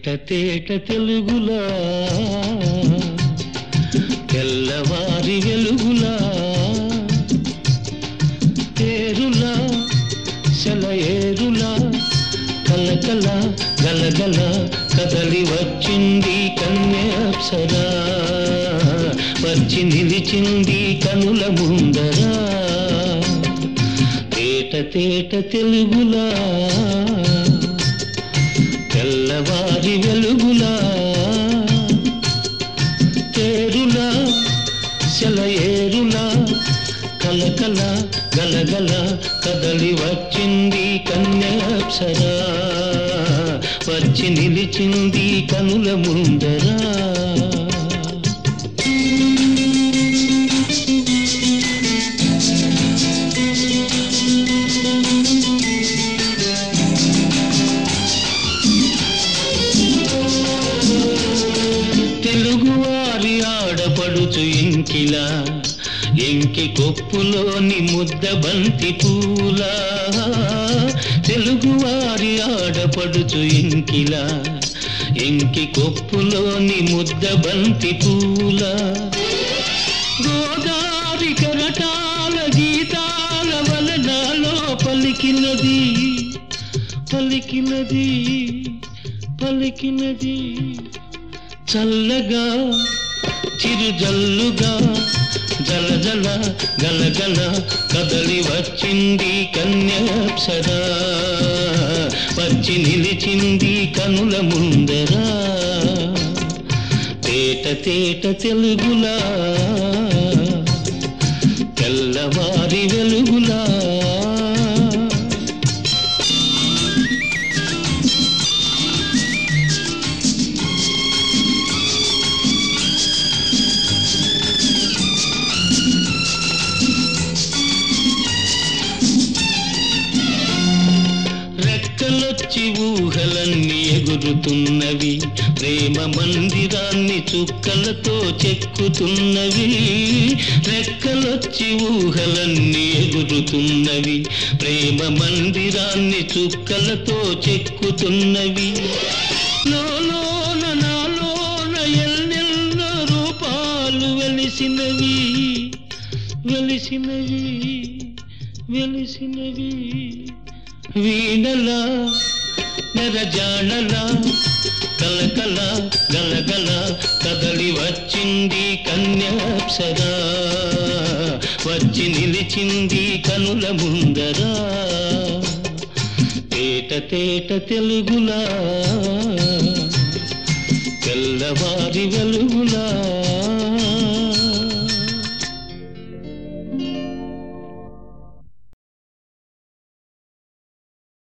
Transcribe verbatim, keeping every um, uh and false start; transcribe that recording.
తేట తేట తెలుగులా తెల్లవారి వెలుగులా ఏరులా సెలయేరులా కలకల గలగల కదలి వచ్చింది కన్యాప్సరా వచ్చి నిలిచింది కనుల ముందరా తేట తేట తెలుగులా తెల్లవారి వెలుగులా తేరులా సెలయేరులా కలకల గలగల కదలి వచ్చింది కన్యాప్సరా వచ్చి నిలిచింది కనుల ముందరా తెలుగువారి ఆడపడుచు ఇంకిలా ఎంకి కొప్పులోని ముద్ద బంతి పూలా తెలుగువారి ఆడపడుచు ఇంకిలా ఎంకి కొప్పులోని ముద్ద బంతి పూలా గోదారి కరటాల గీతాల వలనాలో పలికినది పలికినది పలికినది చల్లగా చిరుజల్లుగా జల జల గలగల కదలి వచ్చింది కన్యాప్సరా వచ్చి నిలిచింది కనుల ముందరా తేట తేట తెలుగులా తెల్లవారి వెలుగులా రెక్కలొచ్చి ఊహలన్నీ ఎగురుతున్నవి ప్రేమ మందిరాన్ని చుక్కలతో చెక్కుతున్నవి రెక్కలొచ్చి ఊహలన్నీ ఎగురుతున్నవి ప్రేమ మందిరాన్ని చుక్కలతో చెక్కుతున్నవి లోలోన నాలోన ఎన్నెన్నో రూపాలు వెలిసినవి వెలిసినవి వెలిసినవి వీణలా నెరజాణలా కలకల గలగల కదలి వచ్చింది కన్యాప్సరా వచ్చి నిలిచింది కనుల ముందరా తేట తేట తెలుగులా తెల్లవారి వెలుగులా